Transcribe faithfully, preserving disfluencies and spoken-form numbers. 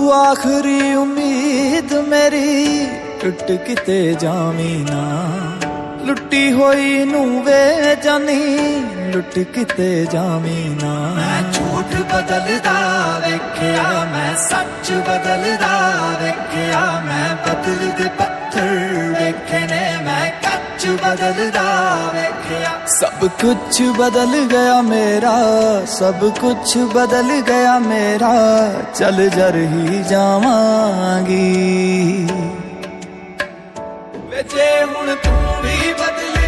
आखिरी उम्मीद मेरी टुट किते जावी ना, लुटी होई नू वे जानी लुट किते जावी ना। मैं झूठ बदलदा वेख्या मैं सच बदलदा वेख्या, मैं बदल दे पत्थर वेखे ने मैं कच बदलदा वेख्या। सब कुछ बदल गया मेरा, सब कुछ बदल गया मेरा, चल जर ही जावांगी वे जे हुण तू भी बदल